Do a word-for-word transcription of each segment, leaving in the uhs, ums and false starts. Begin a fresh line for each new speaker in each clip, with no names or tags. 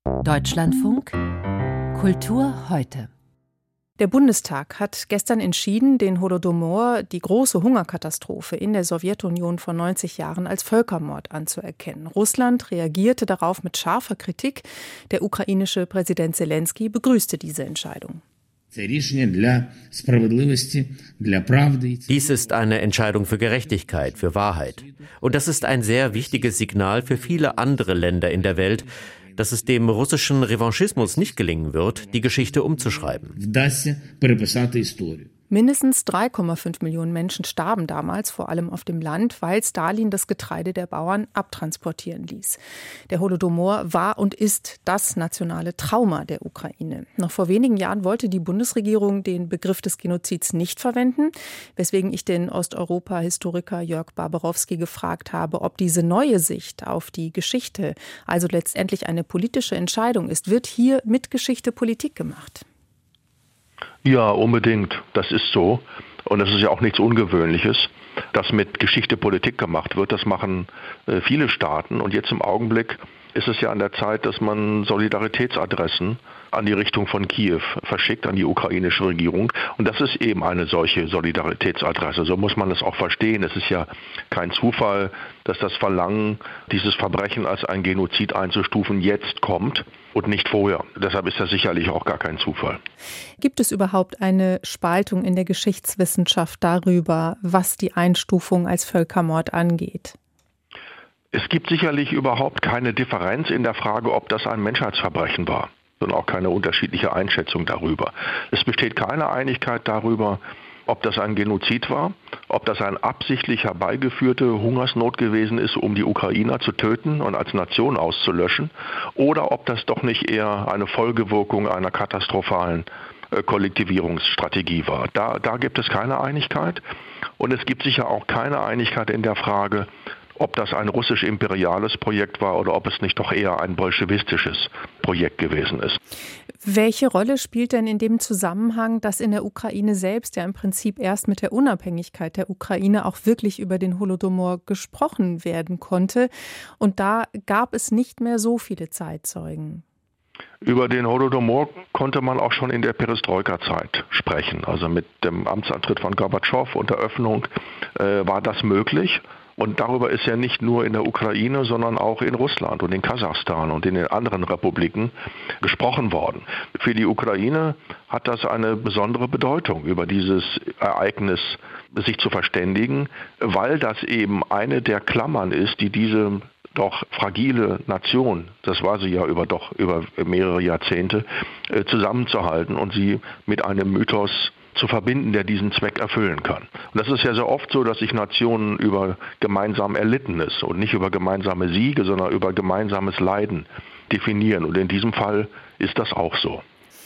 Deutschlandfunk Kultur heute.
Der Bundestag hat gestern entschieden, den Holodomor, die große Hungerkatastrophe in der Sowjetunion vor neunzig Jahren, als Völkermord anzuerkennen. Russland reagierte darauf mit scharfer Kritik. Der ukrainische Präsident Selenskyj begrüßte diese Entscheidung.
Dies ist eine Entscheidung für Gerechtigkeit, für Wahrheit. Und das ist ein sehr wichtiges Signal für viele andere Länder in der Welt, dass es dem russischen Revanchismus nicht gelingen wird, die Geschichte umzuschreiben.
Mindestens drei Komma fünf Millionen Menschen starben damals, vor allem auf dem Land, weil Stalin das Getreide der Bauern abtransportieren ließ. Der Holodomor war und ist das nationale Trauma der Ukraine. Noch vor wenigen Jahren wollte die Bundesregierung den Begriff des Genozids nicht verwenden, weswegen ich den Osteuropa-Historiker Jörg Barbarowski gefragt habe, ob diese neue Sicht auf die Geschichte, also letztendlich eine politische Entscheidung ist. Wird hier mit Geschichte Politik gemacht?
Ja, unbedingt. Das ist so. Und das ist ja auch nichts Ungewöhnliches, dass mit Geschichte Politik gemacht wird. Das machen äh, viele Staaten. Und jetzt im Augenblick ist es ja an der Zeit, dass man Solidaritätsadressen an die Richtung von Kiew verschickt, an die ukrainische Regierung. Und das ist eben eine solche Solidaritätsadresse. So muss man es auch verstehen. Es ist ja kein Zufall, dass das Verlangen, dieses Verbrechen als ein Genozid einzustufen, jetzt kommt und nicht vorher. Deshalb ist das sicherlich auch gar kein Zufall.
Gibt es überhaupt eine Spaltung in der Geschichtswissenschaft darüber, was die Einstufung als Völkermord angeht?
Es gibt sicherlich überhaupt keine Differenz in der Frage, ob das ein Menschheitsverbrechen war, sondern auch keine unterschiedliche Einschätzung darüber. Es besteht keine Einigkeit darüber, ob das ein Genozid war, ob das eine absichtlich herbeigeführte Hungersnot gewesen ist, um die Ukrainer zu töten und als Nation auszulöschen, oder ob das doch nicht eher eine Folgewirkung einer katastrophalen äh, Kollektivierungsstrategie war. Da, da gibt es keine Einigkeit. Und es gibt sicher auch keine Einigkeit in der Frage, ob das ein russisch-imperiales Projekt war oder ob es nicht doch eher ein bolschewistisches Projekt gewesen ist.
Welche Rolle spielt denn in dem Zusammenhang, dass in der Ukraine selbst ja im Prinzip erst mit der Unabhängigkeit der Ukraine auch wirklich über den Holodomor gesprochen werden konnte? Und da gab es nicht mehr so viele Zeitzeugen.
Über den Holodomor konnte man auch schon in der Perestroika-Zeit sprechen. Also mit dem Amtsantritt von Gorbatschow und der Öffnung äh, war das möglich. Und darüber ist ja nicht nur in der Ukraine, sondern auch in Russland und in Kasachstan und in den anderen Republiken gesprochen worden. Für die Ukraine hat das eine besondere Bedeutung, über dieses Ereignis sich zu verständigen, weil das eben eine der Klammern ist, die diese doch fragile Nation, das war sie ja über doch über mehrere Jahrzehnte, zusammenzuhalten und sie mit einem Mythos zu verbinden, der diesen Zweck erfüllen kann. Und das ist ja sehr oft so, dass sich Nationen über gemeinsam Erlittenes und nicht über gemeinsame Siege, sondern über gemeinsames Leiden definieren. Und in diesem Fall ist das auch so.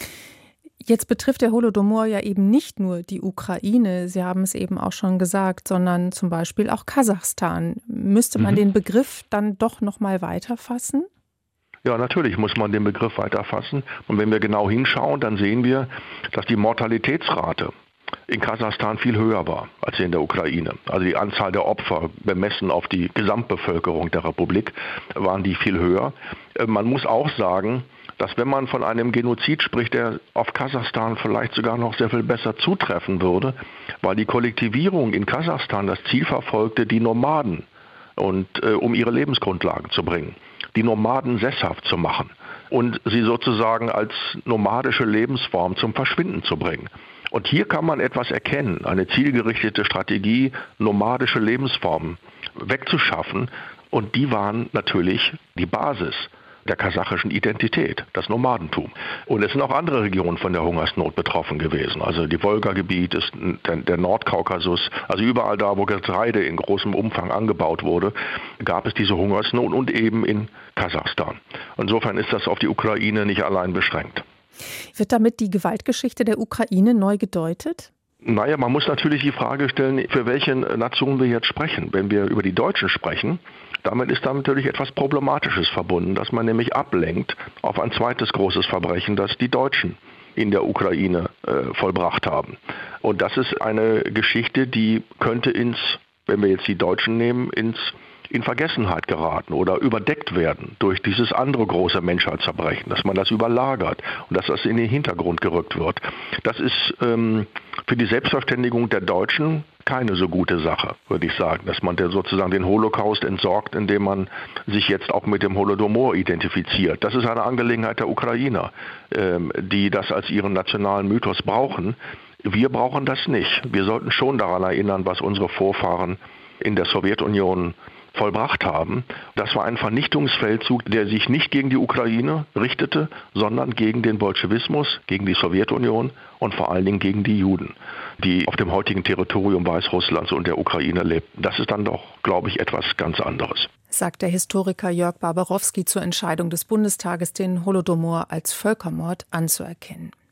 Jetzt betrifft der Holodomor ja eben nicht nur die Ukraine, Sie haben es eben auch schon gesagt, sondern zum Beispiel auch Kasachstan. Müsste man mhm. den Begriff dann doch noch mal weiterfassen?
Ja, natürlich muss man den Begriff weiterfassen. Und wenn wir genau hinschauen, dann sehen wir, dass die Mortalitätsrate in Kasachstan viel höher war als in der Ukraine. Also die Anzahl der Opfer, bemessen auf die Gesamtbevölkerung der Republik, waren die viel höher. Man muss auch sagen, dass wenn man von einem Genozid spricht, der auf Kasachstan vielleicht sogar noch sehr viel besser zutreffen würde, weil die Kollektivierung in Kasachstan das Ziel verfolgte, die Nomaden und äh, um ihre Lebensgrundlagen zu bringen, die Nomaden sesshaft zu machen und sie sozusagen als nomadische Lebensform zum Verschwinden zu bringen. Und hier kann man etwas erkennen, eine zielgerichtete Strategie, nomadische Lebensformen wegzuschaffen. Und die waren natürlich die Basis der kasachischen Identität, das Nomadentum. Und es sind auch andere Regionen von der Hungersnot betroffen gewesen. Also die Wolga-Gebiet, ist der, der Nordkaukasus, also überall da, wo Getreide in großem Umfang angebaut wurde, gab es diese Hungersnot und eben in Kasachstan. Insofern ist das auf die Ukraine nicht allein beschränkt.
Wird damit die Gewaltgeschichte der Ukraine neu gedeutet?
Naja, man muss natürlich die Frage stellen, für welche Nation wir jetzt sprechen. Wenn wir über die Deutschen sprechen, damit ist da natürlich etwas Problematisches verbunden, dass man nämlich ablenkt auf ein zweites großes Verbrechen, das die Deutschen in der Ukraine äh, vollbracht haben. Und das ist eine Geschichte, die könnte ins, wenn wir jetzt die Deutschen nehmen, ins in Vergessenheit geraten oder überdeckt werden durch dieses andere große Menschheitsverbrechen, dass man das überlagert und dass das in den Hintergrund gerückt wird. Das ist ähm, für die Selbstverständigung der Deutschen keine so gute Sache, würde ich sagen, dass man der sozusagen den Holocaust entsorgt, indem man sich jetzt auch mit dem Holodomor identifiziert. Das ist eine Angelegenheit der Ukrainer, ähm, die das als ihren nationalen Mythos brauchen. Wir brauchen das nicht. Wir sollten schon daran erinnern, was unsere Vorfahren in der Sowjetunion vollbracht haben. Das war ein Vernichtungsfeldzug, der sich nicht gegen die Ukraine richtete, sondern gegen den Bolschewismus, gegen die Sowjetunion und vor allen Dingen gegen die Juden, die auf dem heutigen Territorium Weißrusslands und der Ukraine lebten. Das ist dann doch, glaube ich, etwas ganz anderes.
Sagt der Historiker Jörg Barbarowski zur Entscheidung des Bundestages, den Holodomor als Völkermord anzuerkennen.